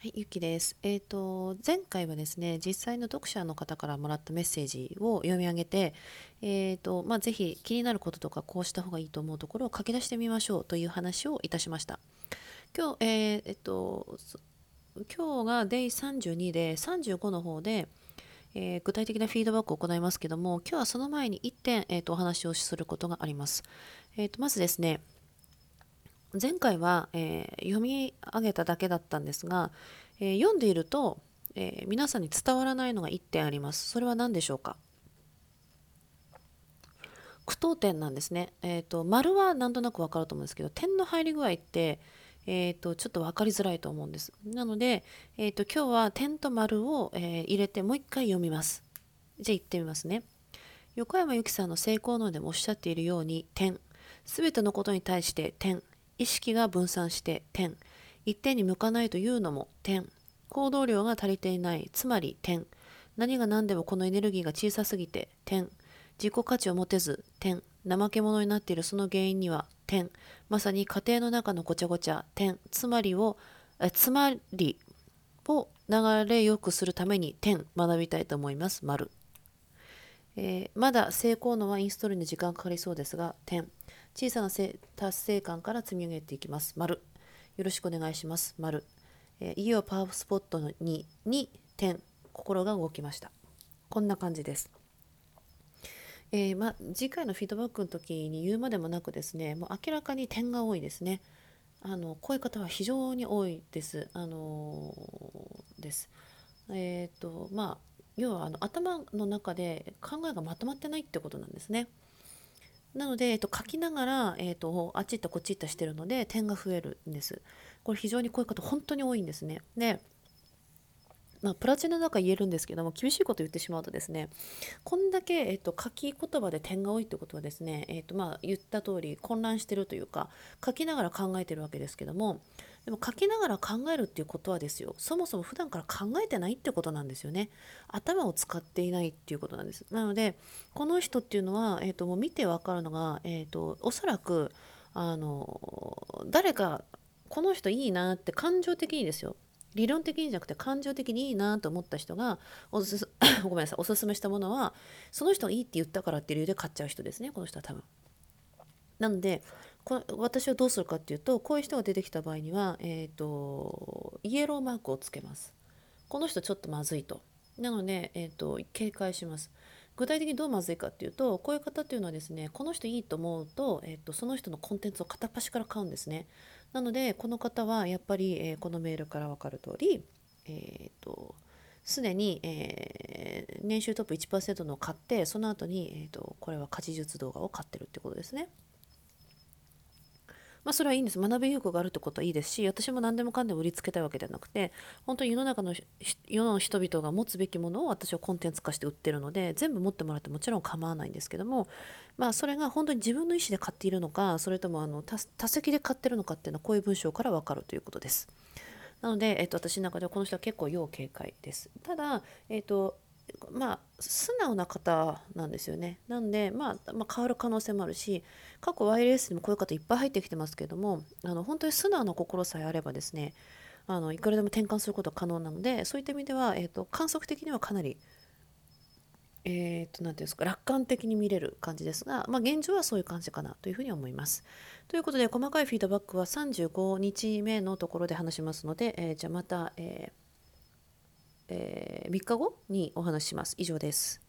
はい、ゆきです。前回はですね、実際の読者の方からもらったメッセージを読み上げて、ぜひ気になることとか、こうした方がいいと思うところを書き出してみましょうという話をいたしました。今日、今日が Day32 で、35の方で、具体的なフィードバックを行いますけども、今日はその前に1点、お話をすることがあります。まずですね、前回は、読み上げただけだったんですが、読んでいると、皆さんに伝わらないのが1点あります。それは何でしょうか？句読点なんですね。丸はなんとなくわかると思うんですけど、点の入り具合って、ちょっと分かりづらいと思うんです。なので、今日は点と丸を、入れてもう一回読みます。じゃあ言ってみますね。横山由紀さんの成功論でもおっしゃっているように、点。すべてのことに対して点。意識が分散して点。一点に向かないというのも点。行動量が足りていない、つまり点。何が何でもこのエネルギーが小さすぎて点。自己価値を持てず点。怠け者になっているその原因には点。まさに家庭の中のごちゃごちゃ点。つまりを流れよくするために点学びたいと思います。丸。まだ成功のはインストールに時間かかりそうですが、点。小さな達成感から積み上げていきます。丸。よろしくお願いします。丸。家をパワースポットに点。心が動きました。こんな感じです。次回のフィードバックの時に言うまでもなくですね、もう明らかに点が多いですね。こういう方は非常に多いです。です。要は頭の中で考えがまとまってないってことなんですね。なので、書きながら、あっち行ったこっち行ったしてるので点が増えるんです。これ非常にこういう方本当に多いんですね。で、プラチナだから言えるんですけども、厳しいこと言ってしまうとですね、こんだけ、書き言葉で点が多いってことはですね、言った通り混乱してるというか、書きながら考えてるわけですけども、でも書きながら考えるっていうことはですよ、そもそも普段から考えてないってことなんですよね。頭を使っていないっていうことなんです。なので、この人っていうのは、もう見てわかるのが、おそらく、誰か、この人いいなって感情的にですよ。理論的にじゃなくて感情的にいいなと思った人がごめんなさい、おすすめしたものはその人がいいって言ったからっていう理由で買っちゃう人ですね、この人は多分。なので私はどうするかっていうと、こういう人が出てきた場合には、イエローマークをつけます。この人ちょっとまずいと。なので、警戒します。具体的にどうまずいかっていうと、こういう方っていうのはですね、この人いいと思うと、その人のコンテンツを片っ端から買うんですね。なので、この方はやっぱり、このメールから分かる通り、すでに、年収トップ1%のを買って、その後に、これは家事術動画を買ってるってことですね。それはいいんです。学び意欲があるってことはいいですし、私も何でもかんでも売りつけたいわけではなくて、本当に世の人々が持つべきものを私はコンテンツ化して売ってるので、全部持ってもらってもちろん構わないんですけども、それが本当に自分の意思で買っているのか、それとも多席で買ってるのかっていうのは、こういう文章から分かるということです。なので、私の中ではこの人は結構要警戒です。ただ、素直な方なんですよね。なんで、変わる可能性もあるし、過去 YLS にもこういう方いっぱい入ってきてますけども、本当に素直な心さえあればですね、いくらでも転換することは可能なので、そういった意味では、観測的にはかなり、なんていうんですか、楽観的に見れる感じですが、現状はそういう感じかなというふうに思います。ということで、細かいフィードバックは35日目のところで話しますので、じゃあまた、3日後にお話しします。以上です。